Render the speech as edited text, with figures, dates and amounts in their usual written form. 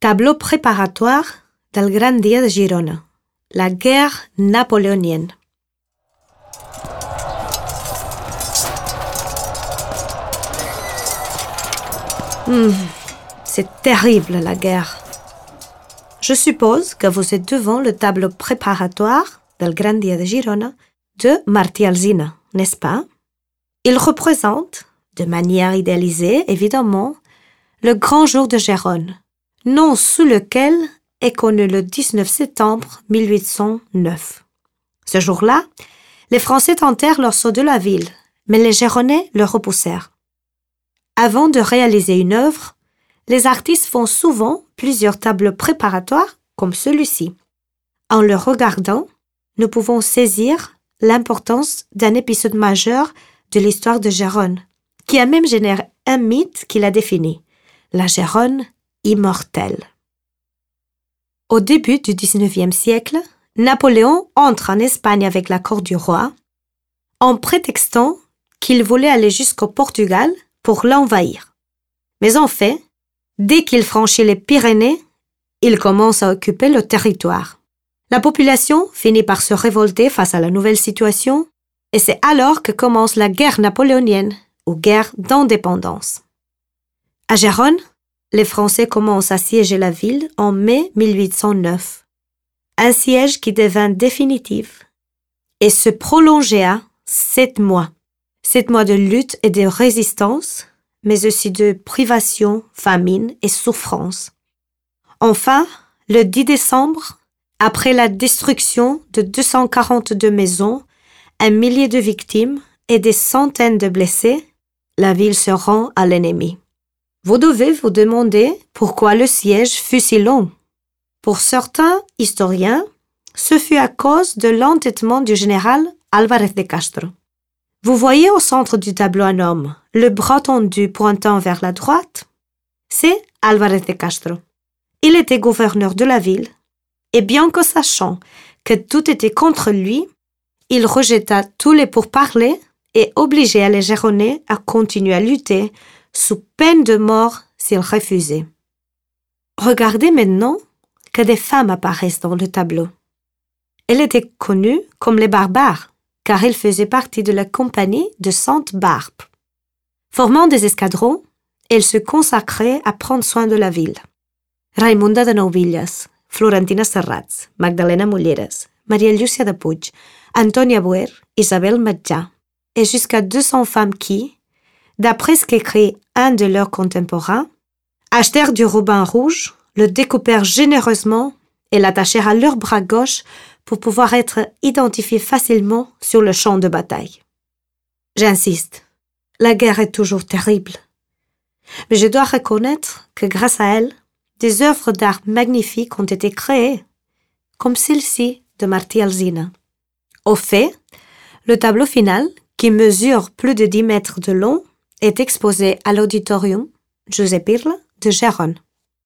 Tableau préparatoire del Gran Dia de Girona, la guerre napoléonienne. C'est terrible la guerre. Je suppose que vous êtes devant le tableau préparatoire del Gran Dia de Girona de Martí Alsina, n'est-ce pas? Il représente, de manière idéalisée évidemment, le grand jour de Gérone, nom sous lequel est connu le 19 septembre 1809. Ce jour-là, les Français tentèrent l'assaut de la ville, mais les Girondins le repoussèrent. Avant de réaliser une œuvre, les artistes font souvent plusieurs tableaux préparatoires comme celui-ci. En le regardant, nous pouvons saisir l'importance d'un épisode majeur de l'histoire de Gérone, qui a même généré un mythe qui l'a défini, la Gérone immortelle. Au début du XIXe siècle, Napoléon entre en Espagne avec l'accord du roi, en prétextant qu'il voulait aller jusqu'au Portugal pour l'envahir. Mais en fait, dès qu'il franchit les Pyrénées, il commence à occuper le territoire. La population finit par se révolter face à la nouvelle situation, et c'est alors que commence la guerre napoléonienne, ou guerre d'indépendance. À Gérone, les Français commencent à siéger la ville en mai 1809. Un siège qui devint définitif et se prolongea 7 mois. 7 mois de lutte et de résistance, mais aussi de privation, famine et souffrance. Enfin, le 10 décembre, après la destruction de 242 maisons, 1 millier de victimes et des centaines de blessés, la ville se rend à l'ennemi. Vous devez vous demander pourquoi le siège fut si long. Pour certains historiens, ce fut à cause de l'entêtement du général Álvarez de Castro. Vous voyez au centre du tableau un homme, le bras tendu pointant vers la droite? C'est Álvarez de Castro. Il était gouverneur de la ville, et bien que sachant que tout était contre lui, il rejeta tous les pourparlers et obligea les Girondins à continuer à lutter sous peine de mort s'ils refusaient. Regardez maintenant que des femmes apparaissent dans le tableau. Elles étaient connues comme les barbares, car elles faisaient partie de la compagnie de Sainte-Barbe. Formant des escadrons, elles se consacraient à prendre soin de la ville. Raimunda de Nouvillas, Florentina Serrats, Magdalena Mulleres, Maria Llúcia de Puig, Antònia Boer, Isabel Metjà, et jusqu'à 200 femmes qui, d'après ce qu'écrit un de leurs contemporains, achetèrent du ruban rouge, le découpèrent généreusement et l'attachèrent à leur bras gauche pour pouvoir être identifiées facilement sur le champ de bataille. J'insiste, la guerre est toujours terrible. Mais je dois reconnaître que grâce à elle, des œuvres d'art magnifiques ont été créées, comme celle-ci de Martí Alsina. Au fait, le tableau final, qui mesure plus de 10 mètres de long, est exposé à l'auditorium Josep Irla de Gérone.